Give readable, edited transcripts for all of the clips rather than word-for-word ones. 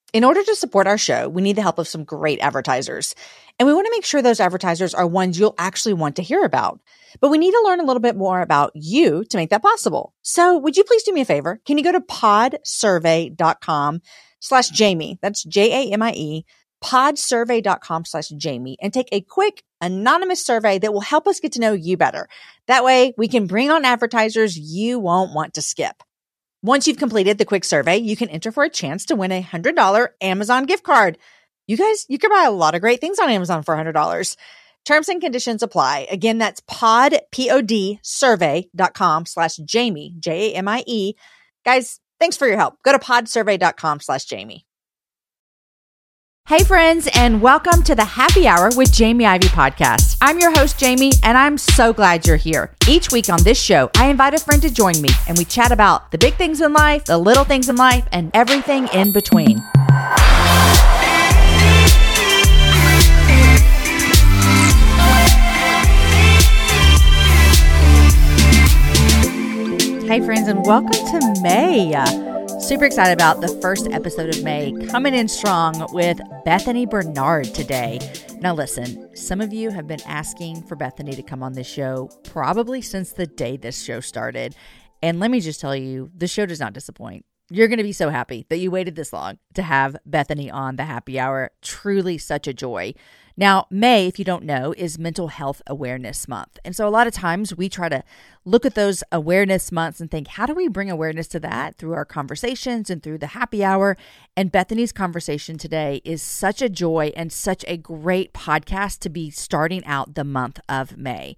In order to support our show, we need the help of some great advertisers. And we want to make sure those advertisers are ones you'll actually want to hear about. But we need to learn a little bit more about you to make that possible. So would you please do me a favor? Can you go to podsurvey.com/Jamie? That's JAMIE, podsurvey.com/Jamie, and take a quick anonymous survey that will help us get to know you better. That way we can bring on advertisers you won't want to skip. Once you've completed the quick survey, you can enter for a chance to win a $100 Amazon gift card. You guys, you can buy a lot of great things on Amazon for $100. Terms and conditions apply. Again, that's podsurvey.com/Jamie, JAMIE. Guys, thanks for your help. Go to podsurvey.com/Jamie. Hey friends, and welcome to the Happy Hour with Jamie Ivey podcast. I'm your host, Jamie, and I'm so glad you're here. Each week on this show, I invite a friend to join me, and we chat about the big things in life, the little things in life, and everything in between. Hey friends, and welcome to May. Super excited about the first episode of May, coming in strong with Bethany Bernard today. Now listen, some of you have been asking for Bethany to come on this show probably since the day this show started. And let me just tell you, the show does not disappoint. You're going to be so happy that you waited this long to have Bethany on the Happy Hour. Truly such a joy. Now, May, if you don't know, is Mental Health Awareness Month. And so a lot of times we try to look at those awareness months and think, how do we bring awareness to that through our conversations and through the Happy Hour? And Bethany's conversation today is such a joy and such a great podcast to be starting out the month of May.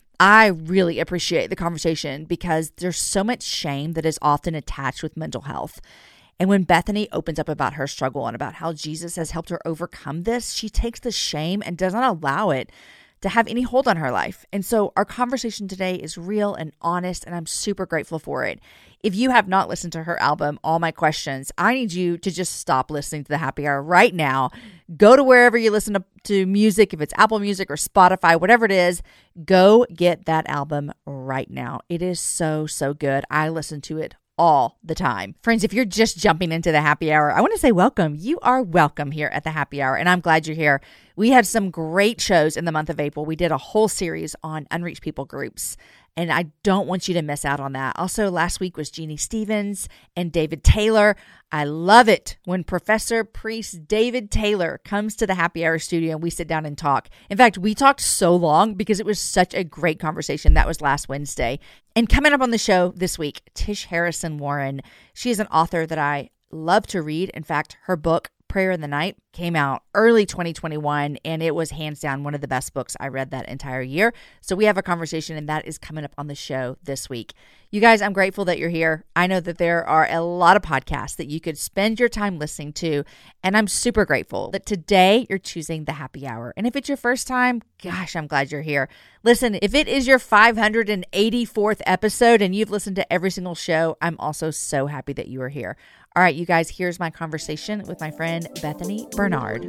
I really appreciate the conversation because there's so much shame that is often attached with mental health. And when Bethany opens up about her struggle and about how Jesus has helped her overcome this, she takes the shame and does not allow it to have any hold on her life. And so our conversation today is real and honest, and I'm super grateful for it. If you have not listened to her album, All My Questions, I need you to just stop listening to the Happy Hour right now. Go to wherever you listen to music, if it's Apple Music or Spotify, whatever it is, go get that album right now. It is so, so good. I listen to it all the time. Friends, if you're just jumping into the Happy Hour, I want to say welcome. You are welcome here at the Happy Hour, and I'm glad you're here. We had some great shows in the month of April. We did a whole series on unreached people groups, and I don't want you to miss out on that. Also, last week was Jeannie Stevens and David Taylor. I love it when Professor Priest David Taylor comes to the Happy Hour studio and we sit down and talk. In fact, we talked so long because it was such a great conversation. That was last Wednesday. And coming up on the show this week, Tish Harrison Warren. She is an author that I love to read. In fact, her book, Prayer in the Night, came out early 2021, and it was hands down one of the best books I read that entire year. So we have a conversation, and that is coming up on the show this week. You guys, I'm grateful that you're here. I know that there are a lot of podcasts that you could spend your time listening to, and I'm super grateful that today you're choosing the Happy Hour. And if it's your first time, gosh, I'm glad you're here. Listen, if it is your 584th episode and you've listened to every single show, I'm also so happy that you are here. All right, you guys, here's my conversation with my friend Bethany Bernard.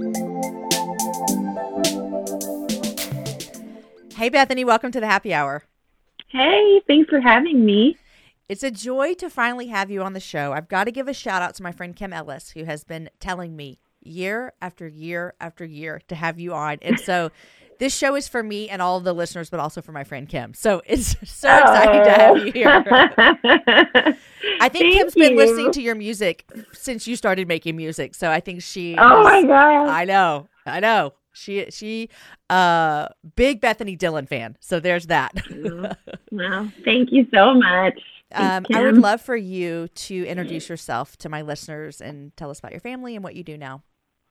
Hey, Bethany, welcome to the Happy Hour. Hey, thanks for having me. It's a joy to finally have you on the show. I've got to give a shout out to my friend Kim Ellis, who has been telling me year after year after year to have you on. And so this show is for me and all of the listeners, but also for my friend Kim. So it's so exciting to have you here. I think Kim's been listening to your music since you started making music. So I think she my God. I know. She big Bethany Dillon fan. So there's that. Well, thank you so much. I would love for you to introduce yourself to my listeners and tell us about your family and what you do now.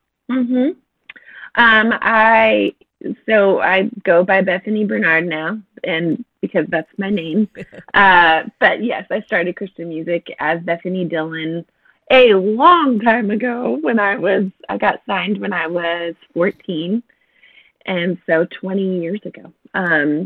I go by Bethany Bernard now, and because that's my name. But yes, I started Christian music as Bethany Dillon a long time ago when I got signed when I was 14. And so 20 years ago. And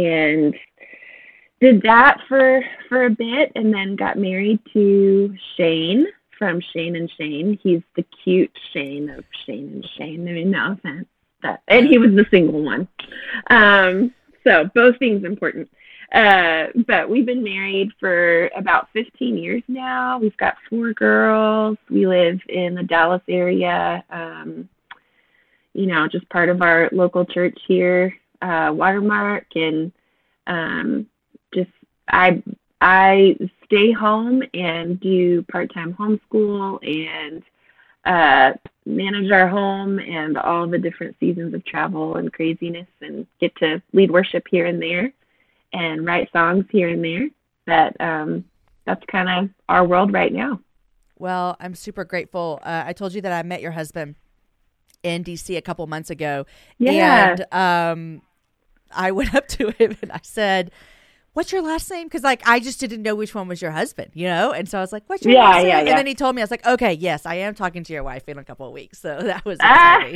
did that for a bit, and then got married to Shane from Shane and Shane. He's the cute Shane of Shane and Shane. I mean, no offense. And he was the single one. So both things important. But we've been married for about 15 years now. We've got 4 girls. We live in the Dallas area, just part of our local church here, Watermark. And just I stay home and do part-time homeschool and manage our home and all the different seasons of travel and craziness, and get to lead worship here and there and write songs here and there. That's kind of our world right now. Well, I'm super grateful. I told you that I met your husband in DC a couple months ago. Yeah. And I went up to him and I said, "What's your last name?" Because I just didn't know which one was your husband, And so I was like, "What's your last name?" Yeah. And then he told me, I was like, "Okay, yes, I am talking to your wife in a couple of weeks." So that was exciting.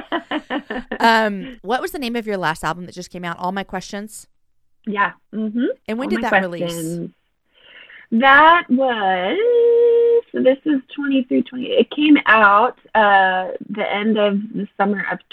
What was the name of your last album that just came out? All My Questions? Yeah. Mm-hmm. And when did that release? That was, so this is 23, it came out the end of the summer of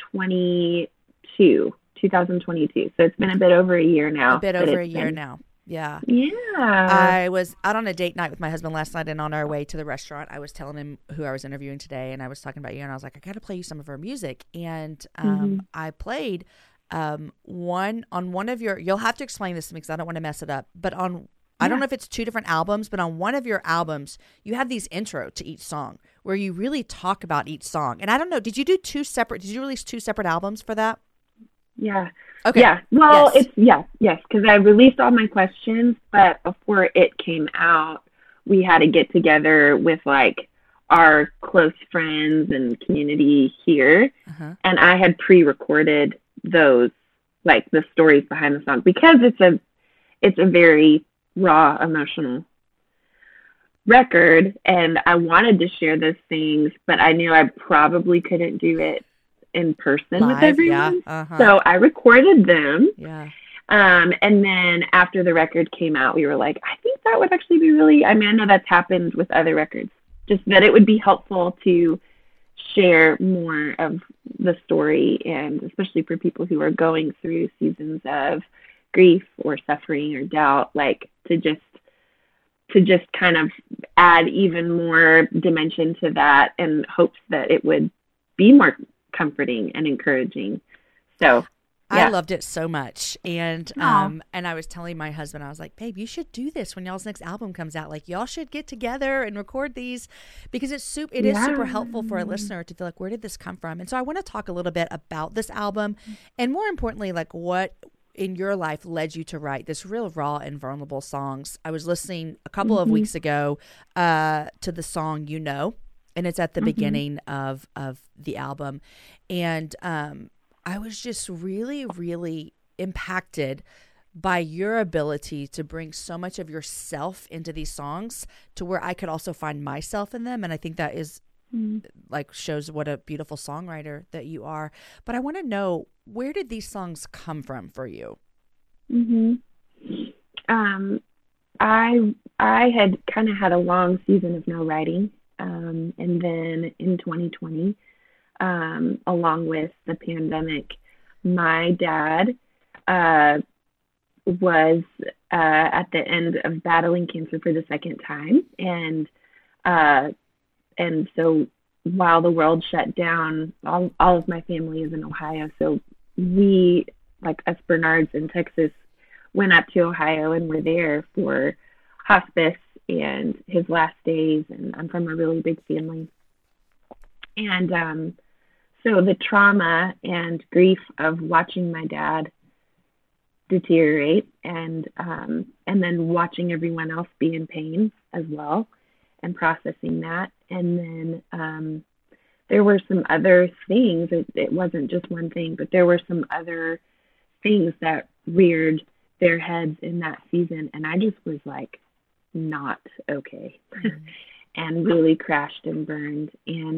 2022. So it's been a bit over a year now. Yeah. Yeah. I was out on a date night with my husband last night, and on our way to the restaurant, I was telling him who I was interviewing today, and I was talking about you, and I was like, I got to play you some of her music. And I played one of your, you'll have to explain this to me because I don't want to mess it up, but I don't know if it's 2 different albums, but on one of your albums, you have these intro to each song where you really talk about each song. And I don't know, did you release 2 separate albums for that? Yeah. Okay. Yeah. Well, yes, because I released All My Questions, but before it came out, we had to get together with our close friends and community here, and I had pre-recorded those, the stories behind the song, because it's a very raw, emotional record, and I wanted to share those things, but I knew I probably couldn't do it in person with everyone. So I recorded them. Yeah. And then after the record came out, we were like, I think that would actually be really, I know that's happened with other records, just that it would be helpful to share more of the story, and especially for people who are going through seasons of grief or suffering or doubt, to just kind of add even more dimension to that, in hopes that it would be more comforting and encouraging. So yeah. I loved it so much. And and I was telling my husband, I was like, babe, you should do this when y'all's next album comes out. Y'all should get together and record these, because it is super helpful for a listener to feel like, where did this come from? And so I want to talk a little bit about this album, and more importantly, what in your life led you to write this real raw and vulnerable songs. I was listening a couple of weeks ago to the song, and it's at the beginning of the album. And I was just really, really impacted by your ability to bring so much of yourself into these songs, to where I could also find myself in them. And I think that is shows what a beautiful songwriter that you are. But I want to know, where did these songs come from for you? I had kind of had a long season of no writing. And then in 2020, along with the pandemic, my dad was at the end of battling cancer for the second time. And so while the world shut down, all of my family is in Ohio. So we, us Bernards in Texas, went up to Ohio and were there for hospice and his last days. And I'm from a really big family. And so the trauma and grief of watching my dad deteriorate, and then watching everyone else be in pain as well, and processing that. And then there were some other things. It wasn't just one thing, but there were some other things that reared their heads in that season. And I just was not okay, and really crashed and burned.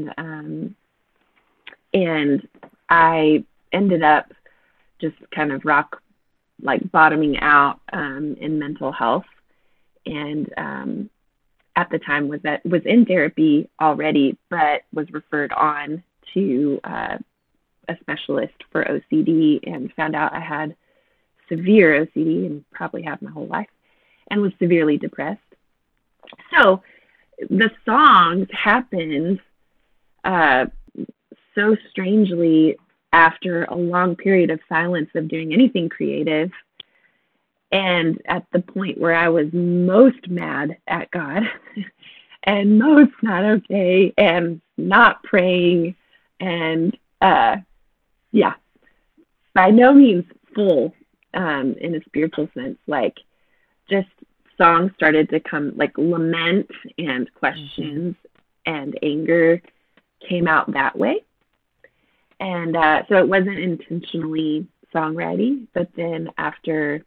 And I ended up just kind of bottoming out in mental health. And at the time was in therapy already, but was referred on to a specialist for OCD, and found out I had severe OCD and probably have my whole life, and was severely depressed. So the songs happened so strangely after a long period of silence of doing anything creative, and at the point where I was most mad at God and most not okay and not praying and yeah, by no means full in a spiritual sense, like just songs started to come, like lament and questions and anger came out that way. And so it wasn't intentionally songwriting, but then after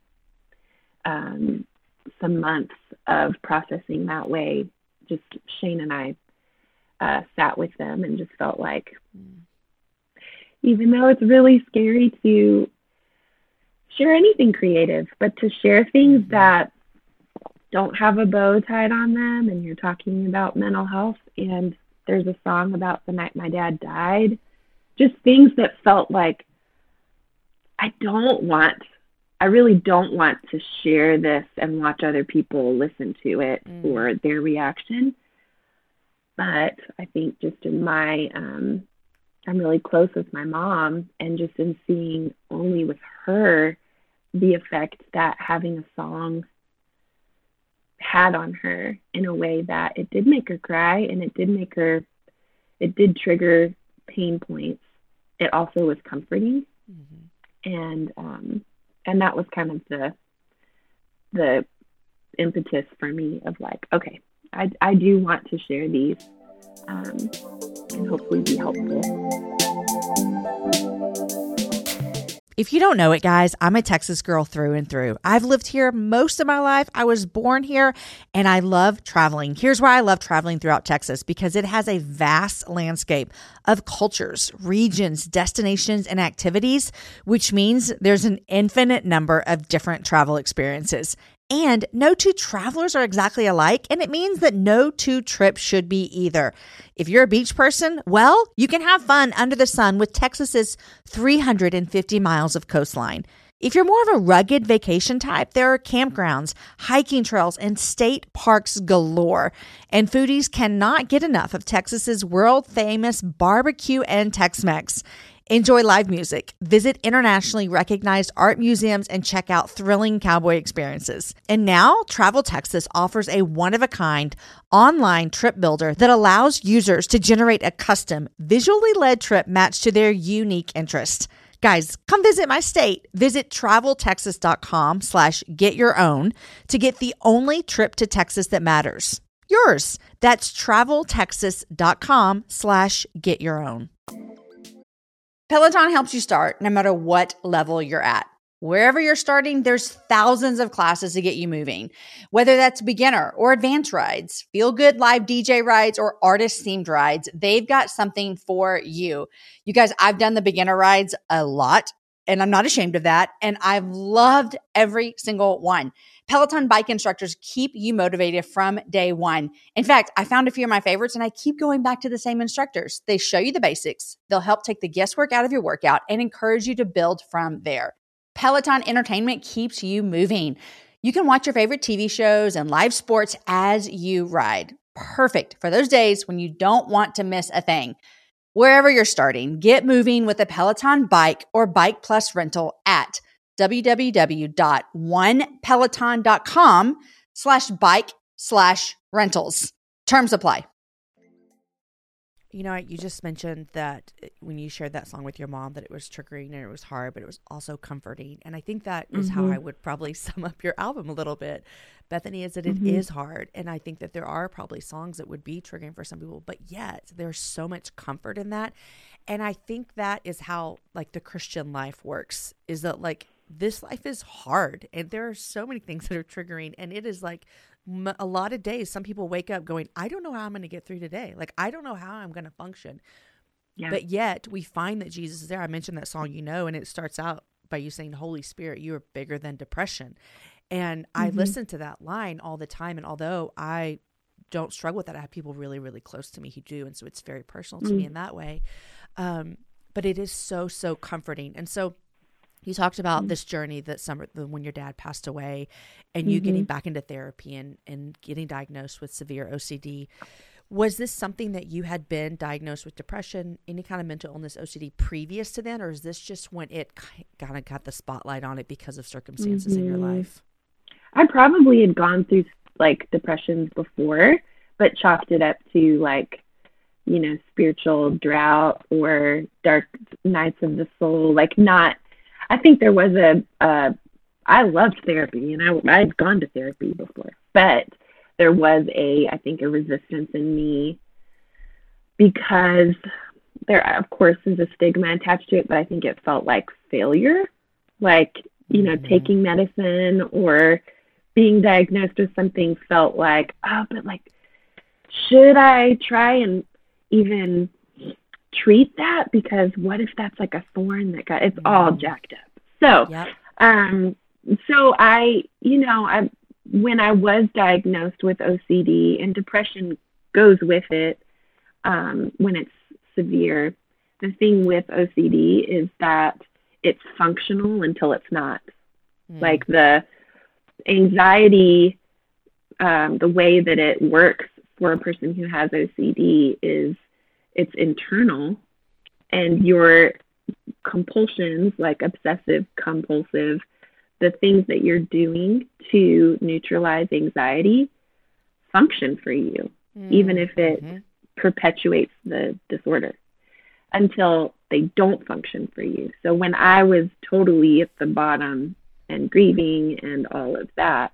some months of processing that way, just Shane and I sat with them and just felt like, even though it's really scary to share anything creative, but to share things that don't have a bow tied on them, and you're talking about mental health, and there's a song about the night my dad died, just things that felt like I really don't want to share this and watch other people listen to it or their reaction. But I think just in my, I'm really close with my mom, and just in seeing only with her the effect that having a song had on her in a way that it did make her cry, and it did trigger pain points. It also was comforting. And that was kind of the impetus for me of like, okay, I do want to share these and hopefully be helpful. If you don't know it, guys, I'm a Texas girl through and through. I've lived here most of my life. I was born here, and I love traveling. Here's why I love traveling throughout Texas, because it has a vast landscape of cultures, regions, destinations, and activities, which means there's an infinite number of different travel experiences. And no two travelers are exactly alike, and it means that no two trips should be either. If you're a beach person, well, you can have fun under the sun with Texas's 350 miles of coastline. If you're more of a rugged vacation type, there are campgrounds, hiking trails, and state parks galore. And foodies cannot get enough of Texas's world-famous barbecue and Tex-Mex. Enjoy live music, visit internationally recognized art museums, and check out thrilling cowboy experiences. And now, Travel Texas offers a one-of-a-kind online trip builder that allows users to generate a custom, visually led trip matched to their unique interests. Guys, come visit my state. Visit traveltexas.com/getyourown to get the only trip to Texas that matters. Yours. That's traveltexas.com/getyourown. Peloton helps you start no matter what level you're at. Wherever you're starting, there's thousands of classes to get you moving. Whether that's beginner or advanced rides, feel-good live DJ rides, or artist-themed rides, they've got something for you. You guys, I've done the beginner rides a lot, and I'm not ashamed of that, and I've loved every single one. Peloton bike instructors keep you motivated from day one. In fact, I found a few of my favorites, and I keep going back to the same instructors. They show you the basics. They'll help take the guesswork out of your workout and encourage you to build from there. Peloton Entertainment keeps you moving. You can watch your favorite TV shows and live sports as you ride. Perfect for those days when you don't want to miss a thing. Wherever you're starting, get moving with a Peloton bike or Bike Plus rental at www.onepeloton.com/bike/rentals. Terms apply. You know, you just mentioned that when you shared that song with your mom, that it was triggering and it was hard, but it was also comforting. And I think that is how I would probably sum up your album a little bit, Bethany, is that it is hard. And I think that there are probably songs that would be triggering for some people, but yet there's so much comfort in that. And I think that is how like the Christian life works, is that like this life is hard and there are so many things that are triggering, and it is like a lot of days some people wake up going, I don't know how I'm going to get through today. Like, I don't know how I'm going to function. Yeah. But yet we find that Jesus is there. I mentioned that song, and it starts out by you saying, Holy Spirit, you are bigger than depression. And I listen to that line all the time. And although I don't struggle with that, I have people really, really close to me who do. And so it's very personal to me in that way. But it is so, so comforting. And so You talked about this journey that summer when your dad passed away and you getting back into therapy and getting diagnosed with severe OCD. Was this something that you had been diagnosed with depression, any kind of mental illness, OCD previous to then, or is this just when it kind of got the spotlight on it because of circumstances in your life? I probably had gone through like depressions before, but chalked it up to like, you know, spiritual drought or dark nights of the soul. Like not, I think there was I loved therapy and I'd gone to therapy before, but there was I think a resistance in me because there, of course, is a stigma attached to it, but I think it felt like failure, like, you know, taking medicine or being diagnosed with something felt like, oh, but like, should I try and even treat that? Because what if that's like a thorn that it's all jacked up. So, so when I was diagnosed with OCD, and depression goes with it when it's severe, the thing with OCD is that it's functional until it's not. Like the anxiety, the way that it works for a person who has OCD is it's internal, and your compulsions, like obsessive compulsive, the things that you're doing to neutralize anxiety function for you, even if it perpetuates the disorder until they don't function for you. So when I was totally at the bottom and grieving and all of that,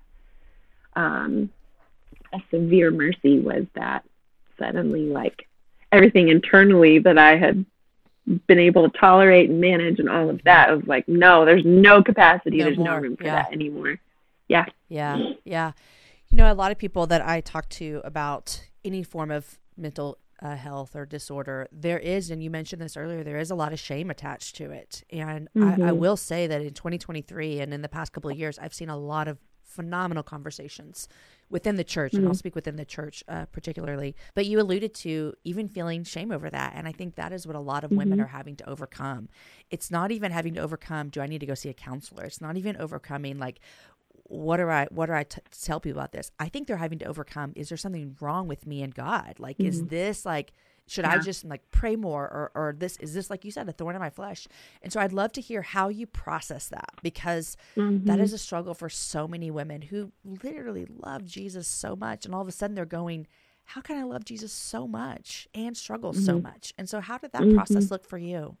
a severe mercy was that suddenly, like, everything internally that I had been able to tolerate and manage and all of that, was like, no, there's no capacity. There's no room for that anymore. Yeah. You know, a lot of people that I talk to about any form of mental health or disorder, there is, and you mentioned this earlier, there is a lot of shame attached to it. And I will say that in 2023 and in the past couple of years, I've seen a lot of phenomenal conversations within the church, and I'll speak within the church particularly. But you alluded to even feeling shame over that, and I think that is what a lot of women are having to overcome. It's not even having to overcome, do I need to go see a counselor? It's not even overcoming, like, what do I tell people about this? I think they're having to overcome, is there something wrong with me and God? Like, is this like, should I just like pray more, or is this, like you said, a thorn in my flesh? And so I'd love to hear how you process that, because that is a struggle for so many women who literally love Jesus so much. And all of a sudden they're going, how can I love Jesus so much and struggle so much? And so how did that process look for you?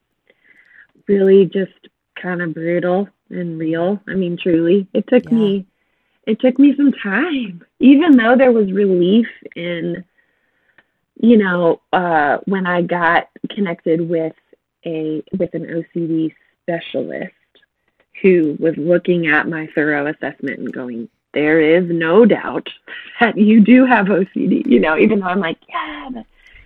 Really just kind of brutal and real. I mean, truly, it took me some time, even though there was relief in, you know, when I got connected with an OCD specialist who was looking at my thorough assessment and going, there is no doubt that you do have OCD, you know, even though I'm like, but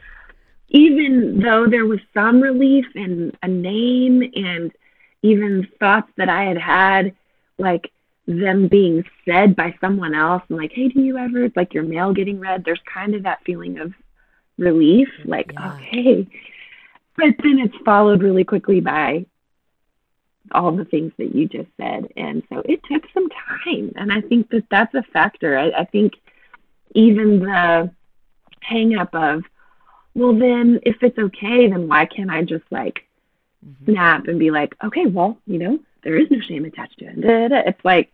even though there was some relief and a name and even thoughts that I had, like them being said by someone else, and like, hey, do you ever, it's like your mail getting read, there's kind of that feeling of relief, like, okay. But then it's followed really quickly by all the things that you just said. And so it took some time. And I think that that's a factor. I think even the hang up of, well, then if it's okay, then why can't I just like snap and be like, okay, well, you know, there is no shame attached to it. It's like,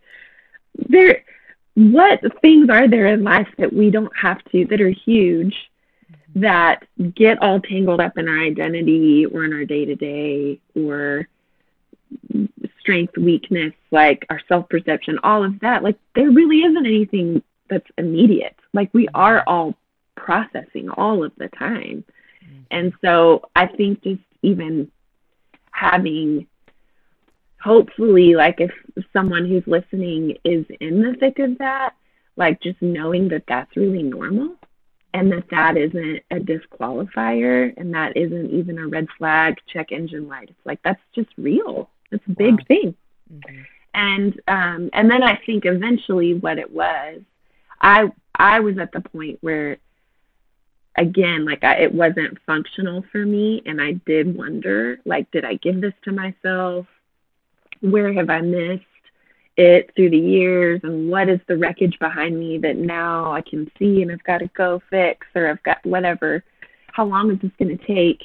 what things are there in life that we don't have to, that are huge, that get all tangled up in our identity or in our day-to-day, or strength, weakness, like our self-perception, all of that. Like, there really isn't anything that's immediate. Like, we are all processing all of the time. And so I think just even having, hopefully, like, if someone who's listening is in the thick of that, like, just knowing that that's really normal, and that isn't a disqualifier, and that isn't even a red flag, check engine light. It's like, that's just real. It's a big thing. And then I think eventually what it was, I was at the point where, again, like, it wasn't functional for me, and I did wonder, like, did I give this to myself? Where have I missed it through the years, and what is the wreckage behind me that now I can see and I've got to go fix, or I've got whatever. How long is this going to take?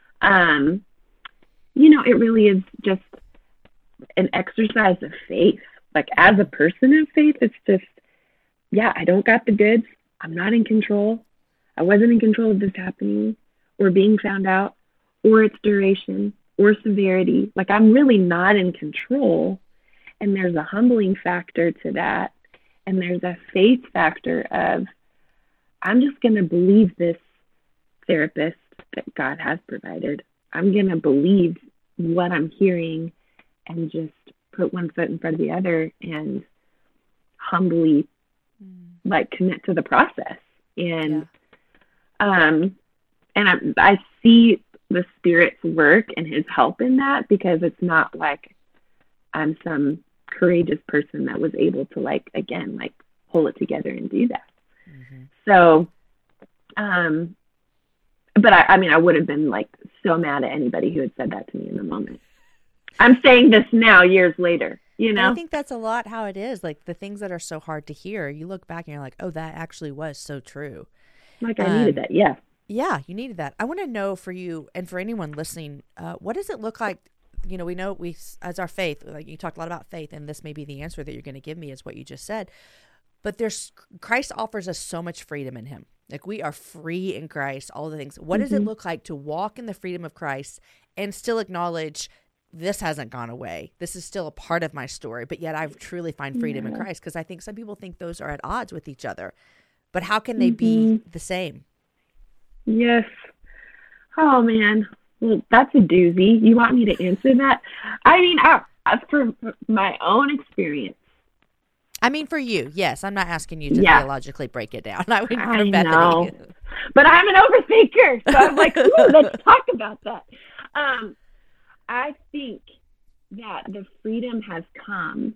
It really is just an exercise of faith. Like, as a person of faith, it's just, I don't got the goods. I'm not in control. I wasn't in control of this happening or being found out or its duration or severity. Like, I'm really not in control. And there's a humbling factor to that. And there's a faith factor of, I'm just going to believe this therapist that God has provided. I'm going to believe what I'm hearing and just put one foot in front of the other and humbly commit to the process. And I see the Spirit's work and his help in that, because it's not like I'm some courageous person that was able to pull it together and do that. So but I would have been so mad at anybody who had said that to me in the moment. I'm saying this now, years later, And I think that's a lot how it is. Like, the things that are so hard to hear, you look back and you're like, oh, that actually was so true. I needed that. Yeah. Yeah, you needed that. I want to know, for you and for anyone listening, what does it look like? We know as our faith, you talked a lot about faith, and this may be the answer that you're going to give me, is what you just said. But Christ offers us so much freedom in him. Like, we are free in Christ, all the things. What does it look like to walk in the freedom of Christ and still acknowledge this hasn't gone away? This is still a part of my story, but yet I truly find freedom in Christ. Because I think some people think those are at odds with each other. But how can they be the same? Yes. Oh, man. Well, that's a doozy. You want me to answer that? I mean, for my own experience. I mean, for you, yes. I'm not asking you to theologically break it down. I know. But I'm an overthinker. So I'm like, ooh, let's talk about that. I think that the freedom has come.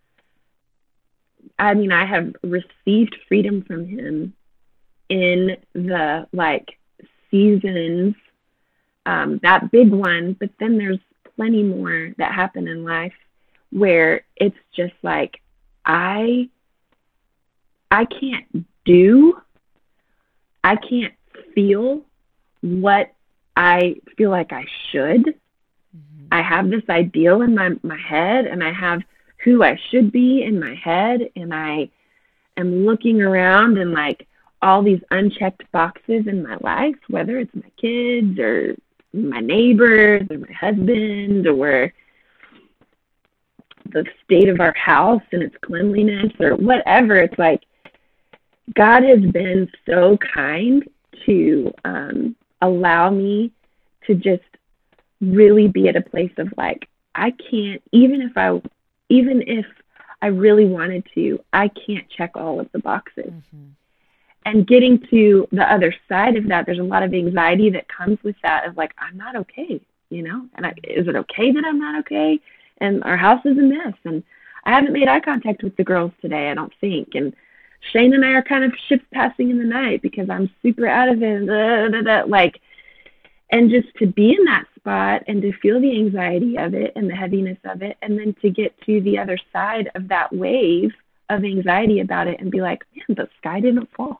I mean, I have received freedom from him in the seasons, that big one, but then there's plenty more that happen in life where it's just I can't feel what I feel like I should. I have this ideal in my head, and I have who I should be in my head, and I am looking around and all these unchecked boxes in my life, whether it's my kids or my neighbors or my husband or the state of our house and its cleanliness or whatever. It's God has been so kind to allow me to just really be at a place of I can't, even if I really wanted to, I can't check all of the boxes. And getting to the other side of that, there's a lot of anxiety that comes with that of I'm not okay, and is it okay that I'm not okay? And our house is a mess, and I haven't made eye contact with the girls today, I don't think. And Shane and I are kind of ships passing in the night because I'm super out of it, and just to be in that spot and to feel the anxiety of it and the heaviness of it, and then to get to the other side of that wave of anxiety about it and be man, the sky didn't fall.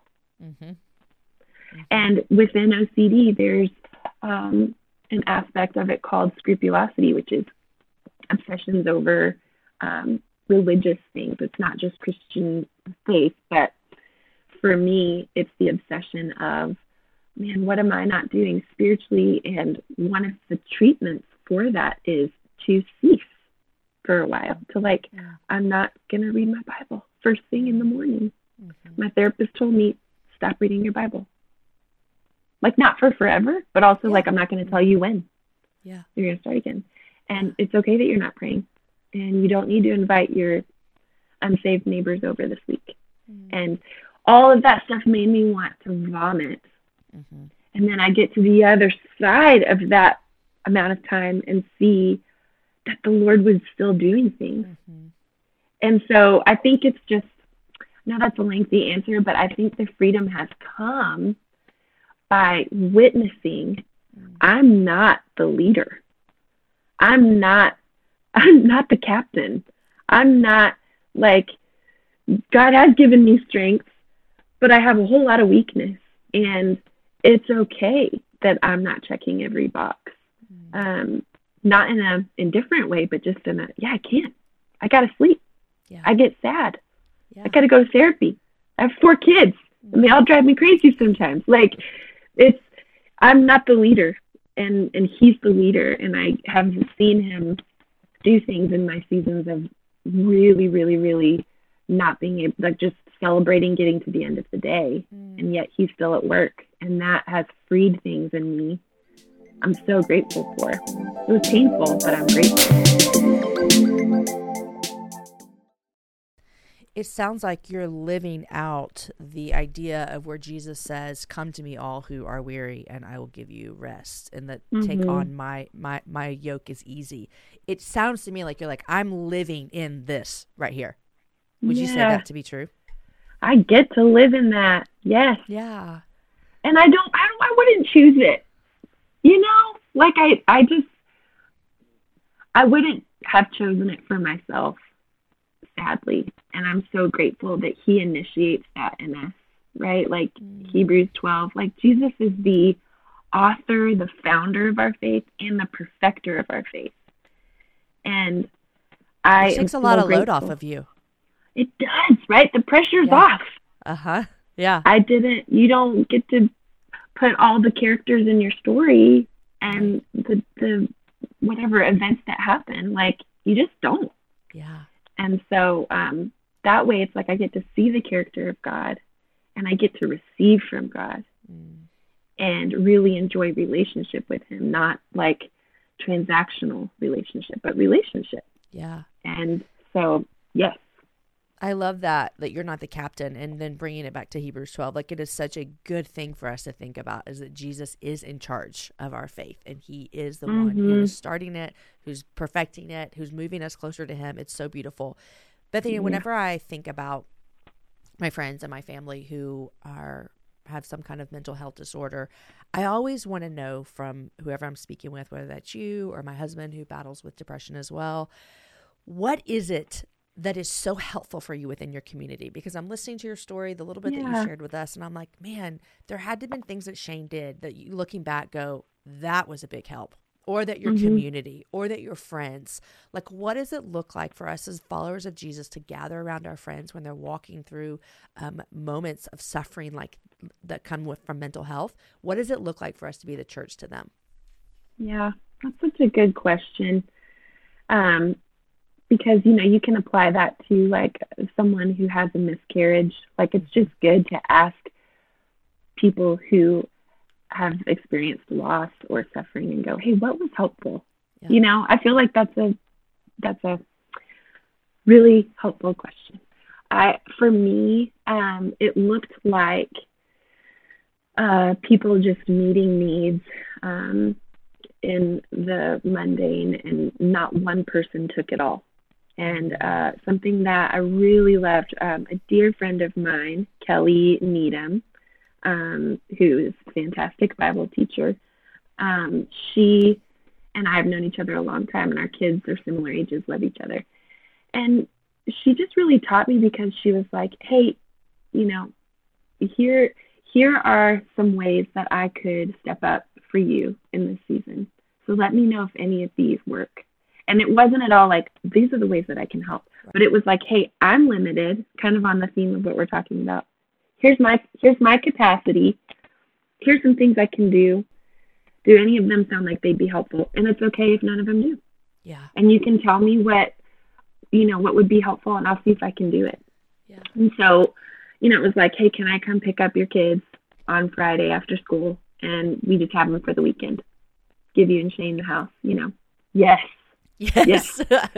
And within OCD, there's an aspect of it called scrupulosity, which is obsessions over religious things. It's not just Christian faith, but for me, it's the obsession of, man, what am I not doing spiritually? And one of the treatments for that is to cease for a while, to I'm not going to read my Bible first thing in the morning. My therapist told me, stop reading your Bible. Not for forever, but also I'm not going to tell you when. You're going to start again. And it's okay that you're not praying. And you don't need to invite your unsaved neighbors over this week. And all of that stuff made me want to vomit. And then I get to the other side of that amount of time and see that the Lord was still doing things. And so I think it's just, no, that's a lengthy answer, but I think the freedom has come by witnessing I'm not the leader. I'm not I'm not the captain. I'm not like, God has given me strength, but I have a whole lot of weakness. And it's okay that I'm not checking every box. Not in a indifferent way, but just in a, I can't. I got to sleep. Yeah. I get sad. Yeah. I got to go to therapy. I have 4 kids and they all drive me crazy sometimes. Like, I'm not the leader, and he's the leader. And I have seen him do things in my seasons of really, really, really not being able, like just celebrating getting to the end of the day. And yet he's still at work. And that has freed things in me I'm so grateful for. It was painful, but I'm grateful. It sounds like you're living out the idea of where Jesus says, "Come to me, all who are weary, and I will give you rest." And that take on my yoke is easy. It sounds to me like you're like, I'm living in this right here. Would you say that to be true? I get to live in that. Yes. Yeah. And I wouldn't choose it. You know, like I wouldn't have chosen it for myself, sadly. And I'm so grateful that he initiates that in us, right? Like Hebrews 12, like Jesus is the author, the founder of our faith, and the perfecter of our faith. And it takes a lot of load off of you. It does, right? The pressure's off. Uh-huh. Yeah. You don't get to put all the characters in your story and the whatever events that happen. Like, you just don't. Yeah. And so that way it's like I get to see the character of God and I get to receive from God and really enjoy relationship with him, not like transactional relationship, but relationship. Yeah. And so, yes. I love that you're not the captain, and then bringing it back to Hebrews 12. Like, it is such a good thing for us to think about, is that Jesus is in charge of our faith, and he is the one who is starting it, who's perfecting it, who's moving us closer to him. It's so beautiful. Bethany, whenever I think about my friends and my family who have some kind of mental health disorder, I always want to know from whoever I'm speaking with, whether that's you or my husband who battles with depression as well, what is it that is so helpful for you within your community? Because I'm listening to your story, the little bit that you shared with us, and I'm like, man, there had to have been things that Shane did that you, looking back, go, that was a big help. Or that your community, or that your friends. Like, what does it look like for us as followers of Jesus to gather around our friends when they're walking through moments of suffering like that come from mental health? What does it look like for us to be the church to them? Yeah, that's such a good question. Because, you can apply that to like someone who has a miscarriage. Like, it's just good to ask people who have experienced loss or suffering and go, hey, what was helpful? Yeah. I feel like that's a really helpful question. For me, it looked like people just meeting needs in the mundane, and not one person took it all. And something that I really loved, a dear friend of mine, Kelly Needham, who is a fantastic Bible teacher. She and I have known each other a long time, and our kids are similar ages, love each other. And she just really taught me, because she was like, hey, here are some ways that I could step up for you in this season. So let me know if any of these work. And it wasn't at all like, these are the ways that I can help. Right. But it was like, hey, I'm limited, kind of on the theme of what we're talking about. Here's my capacity. Here's some things I can do. Do any of them sound like they'd be helpful? And it's okay if none of them do. Yeah. And you can tell me what would be helpful, and I'll see if I can do it. Yeah. And so, it was like, hey, can I come pick up your kids on Friday after school? And we just have them for the weekend. Give you and Shane the house, Yes. Yes.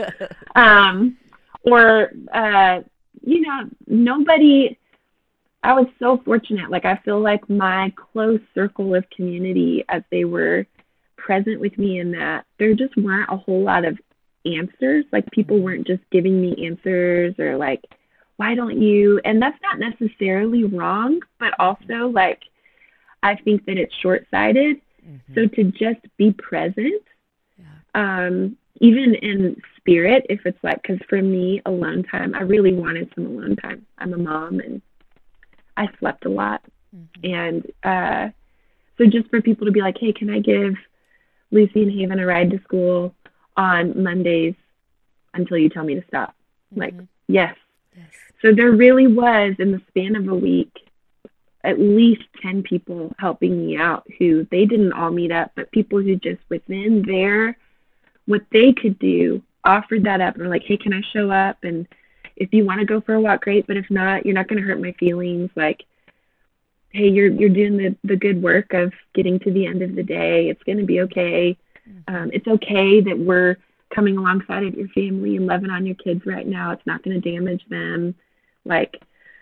Nobody, I was so fortunate. Like, I feel like my close circle of community, as they were present with me in that, there just weren't a whole lot of answers. Like, people weren't just giving me answers or like, why don't you? And that's not necessarily wrong, but also like, I think that it's short-sighted. So to just be present, even in spirit, if it's like, because for me, alone time, I really wanted some alone time. I'm a mom and I slept a lot. And so just for people to be like, hey, can I give Lucy and Haven a ride to school on Mondays until you tell me to stop? Like, yes. So there really was, in the span of a week, at least 10 people helping me out who they didn't all meet up, but people who just within their, what they could do, offered that up and were like, hey, can I show up? And if you want to go for a walk, great. But if not, you're not going to hurt my feelings. Like, hey, you're doing the good work of getting to the end of the day. It's going to be okay. It's okay that we're coming alongside of your family and loving on your kids right now. It's not going to damage them. Like,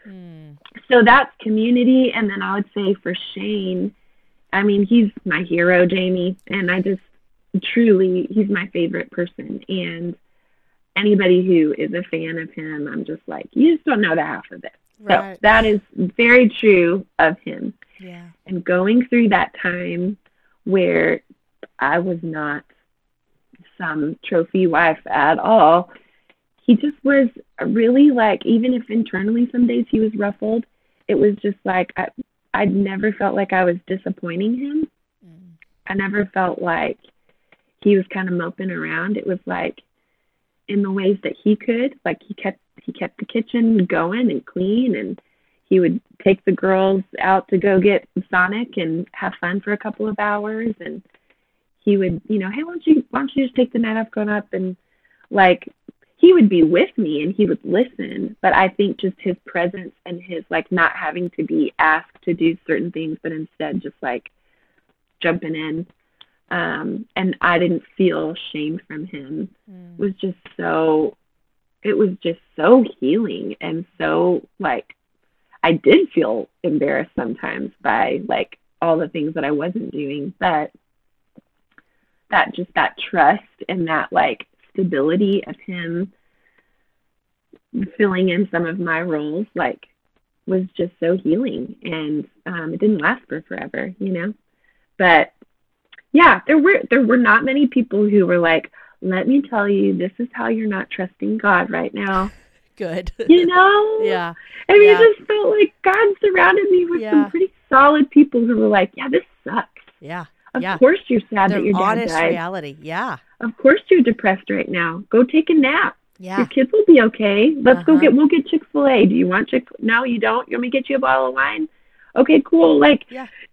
so that's community. And then I would say for Shane, I mean, he's my hero, Jamie. And I just truly, he's my favorite person. And anybody who is a fan of him, I'm just like, you just don't know the half of it. Right. So that is very true of him. Yeah. And going through that time where I was not some trophy wife at all, he just was really like, even if internally some days he was ruffled, it was just like, I never felt like I was disappointing him. I never felt like he was kind of moping around. It was like, in the ways that he could, like he kept the kitchen going and clean, and he would take the girls out to go get Sonic and have fun for a couple of hours, and he would, hey, why don't you just take the night off going up, and like he would be with me and he would listen. But I think just his presence and his like not having to be asked to do certain things, but instead just like jumping in, and I didn't feel shame from him, was just so, it was just so healing. And so like, I did feel embarrassed sometimes by like all the things that I wasn't doing, but that just that trust and that like stability of him filling in some of my roles, like was just so healing. And it didn't last for forever, but yeah, there were not many people who were like, let me tell you, this is how you're not trusting God right now. Good. Yeah. I mean, it just felt like God surrounded me with some pretty solid people who were like, yeah, this sucks. Yeah. Of course you're sad that your dad honest died. Reality. Yeah. Of course you're depressed right now. Go take a nap. Yeah. Your kids will be okay. We'll get Chick-fil-A. Do you want Chick-fil-A? No, you don't? You want me to get you a bottle of wine? Okay, cool. Like,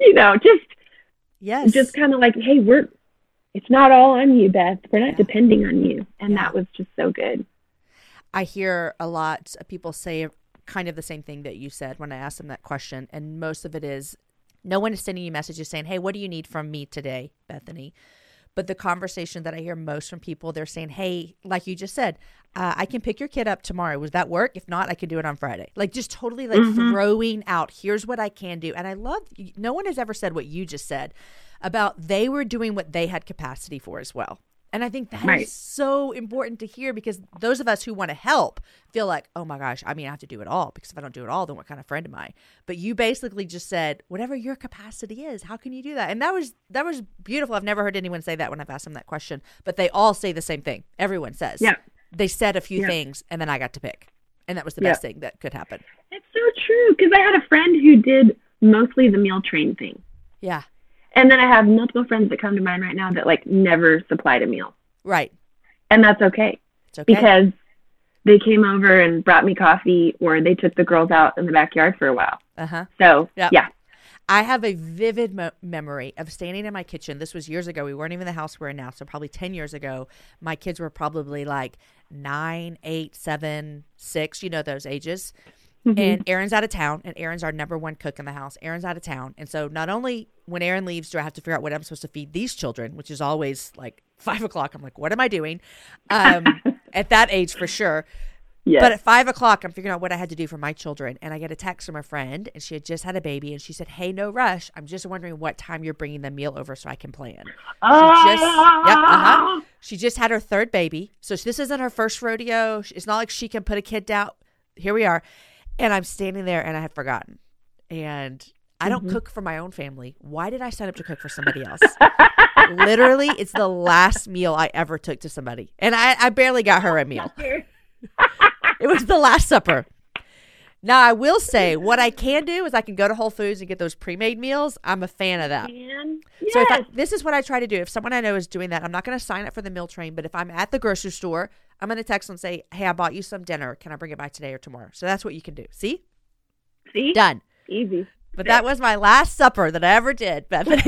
just kind of like, hey, it's not all on you, Beth. We're not depending on you. And that was just so good. I hear a lot of people say kind of the same thing that you said when I asked them that question. And most of it is, no one is sending you messages saying, hey, what do you need from me today, Bethany? But the conversation that I hear most from people, they're saying, hey, like you just said, I can pick your kid up tomorrow. Would that work? If not, I can do it on Friday. Like just totally like throwing out, here's what I can do. And I love, no one has ever said what you just said about they were doing what they had capacity for as well. And I think that is so important to hear, because those of us who want to help feel like, oh my gosh, I have to do it all, because if I don't do it all, then what kind of friend am I? But you basically just said, whatever your capacity is, how can you do that? And that was beautiful. I've never heard anyone say that when I've asked them that question, but they all say the same thing. Everyone says, they said a few things and then I got to pick. And that was the best thing that could happen. It's so true. Because I had a friend who did mostly the meal train thing. Yeah. And then I have multiple friends that come to mind right now that like never supplied a meal. Right. And that's okay. It's okay. Because they came over and brought me coffee, or they took the girls out in the backyard for a while. So, yeah. I have a vivid memory of standing in my kitchen. This was years ago. We weren't even in the house we're in now. So probably 10 years ago, my kids were probably like 9, 8, 7, 6, those ages. And Aaron's out of town, and Aaron's our number one cook in the house. Aaron's out of town. And so not only when Aaron leaves do I have to figure out what I'm supposed to feed these children, which is always like 5 o'clock. I'm like, what am I doing? At that age, for sure. Yes. But at 5 o'clock, I'm figuring out what I had to do for my children. And I get a text from a friend, and she had just had a baby. And she said, hey, no rush. I'm just wondering what time you're bringing the meal over so I can plan. She just had her third baby. So this isn't her first rodeo. It's not like she can put a kid down. Here we are. And I'm standing there, and I had forgotten. And I don't cook for my own family. Why did I sign up to cook for somebody else? Literally, it's the last meal I ever took to somebody. And I barely got her a meal. It was the Last Supper. Now, I will say what I can do is I can go to Whole Foods and get those pre-made meals. I'm a fan of that. Yes. So this is what I try to do. If someone I know is doing that, I'm not going to sign up for the meal train. But if I'm at the grocery store, I'm going to text them and say, hey, I bought you some dinner. Can I bring it by today or tomorrow? So that's what you can do. See? Done. Easy. But that was my Last Supper that I ever did, Bethany.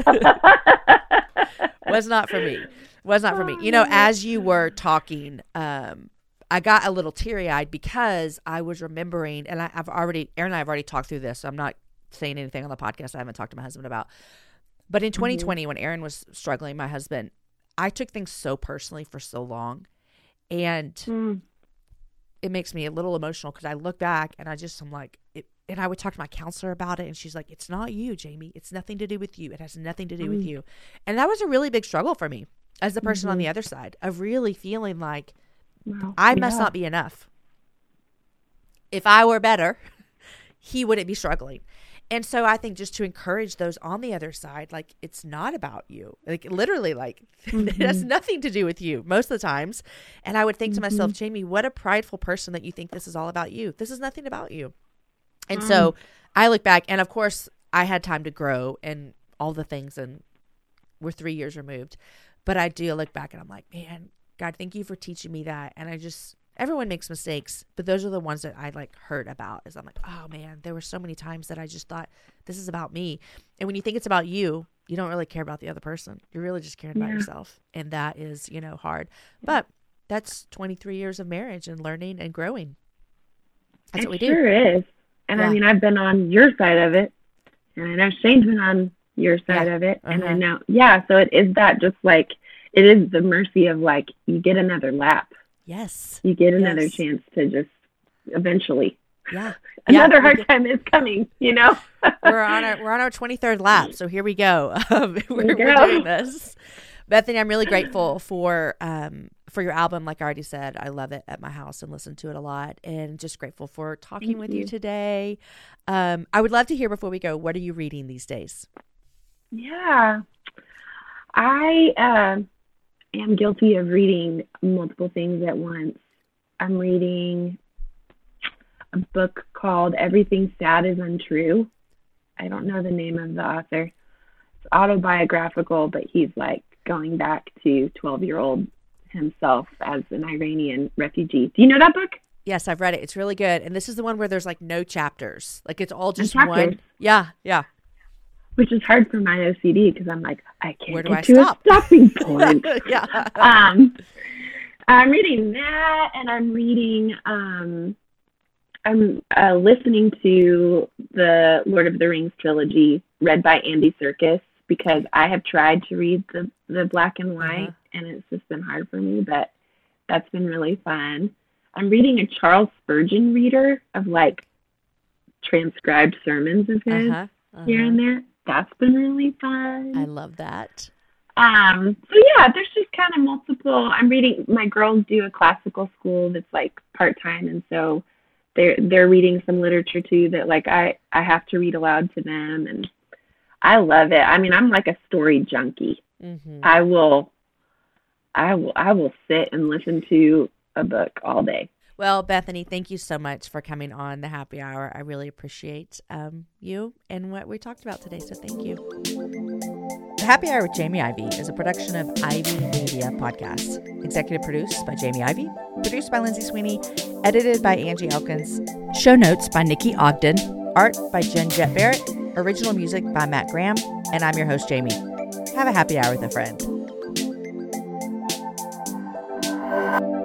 Was not for me. Was not for me. You know, as you were talking, I got a little teary-eyed because I was remembering, and Aaron and I have already talked through this, so I'm not saying anything on the podcast I haven't talked to my husband about. But in 2020, when Aaron was struggling, my husband, I took things so personally for so long. And it makes me a little emotional because I look back and I'm like, and I would talk to my counselor about it. And she's like, it's not you, Jamie. It's nothing to do with you. It has nothing to do with you. And that was a really big struggle for me as the person on the other side of really feeling like I must not be enough. If I were better, he wouldn't be struggling. And so I think just to encourage those on the other side, like, it's not about you. Like, literally, like, it has nothing to do with you most of the times. And I would think to myself, Jamie, what a prideful person that you think this is all about you. This is nothing about you. And so I look back, and of course, I had time to grow and all the things, and we're 3 years removed. But I do look back, and I'm like, man, God, thank you for teaching me that. And everyone makes mistakes, but those are the ones that I like heard about. Is I'm like, oh man, there were so many times that I just thought this is about me. And when you think it's about you, you don't really care about the other person. You're really just caring about yourself. And that is, hard. But that's 23 years of marriage and learning and growing. That's what we do. It sure is. And I mean, I've been on your side of it, and I know Shane's been on your side of it. And I know, so it is that, just like, it is the mercy of, like, you get another lap. Yes. You get another chance to just eventually. Yeah. Another hard time is coming, We're on our 23rd lap, so here we go. We're doing this. Bethany, I'm really grateful for your album. Like I already said, I love it at my house and listen to it a lot, and just grateful for talking with you today. I would love to hear, before we go, what are you reading these days? Yeah. I am guilty of reading multiple things at once. I'm reading a book called Everything Sad is Untrue. I don't know the name of the author. It's autobiographical, but he's like going back to 12-year-old himself as an Iranian refugee. Do you know that book? Yes, I've read it. It's really good. And this is the one where there's like no chapters. Like, it's all just one. Yeah. Which is hard for my OCD because I'm like, I can't get to stop? a stopping point. Yeah. I'm reading that, and I'm reading, I'm listening to the Lord of the Rings trilogy read by Andy Serkis, because I have tried to read the black and white, and it's just been hard for me, but that's been really fun. I'm reading a Charles Spurgeon reader of, like, transcribed sermons of his here and there. That's been really fun. I love that. So yeah, there's just kind of multiple. I'm reading. My girls do a classical school that's like part-time, and so they're reading some literature too that, like, I have to read aloud to them, and I love it. I mean, I'm like a story junkie. I will sit and listen to a book all day. Well, Bethany, thank you so much for coming on the Happy Hour. I really appreciate you and what we talked about today, so thank you. The Happy Hour with Jamie Ivey is a production of Ivy Media Podcasts. Executive produced by Jamie Ivey, produced by Lindsay Sweeney, edited by Angie Elkins, show notes by Nikki Ogden, art by Jen Jett Barrett, original music by Matt Graham, and I'm your host, Jamie. Have a happy hour with a friend.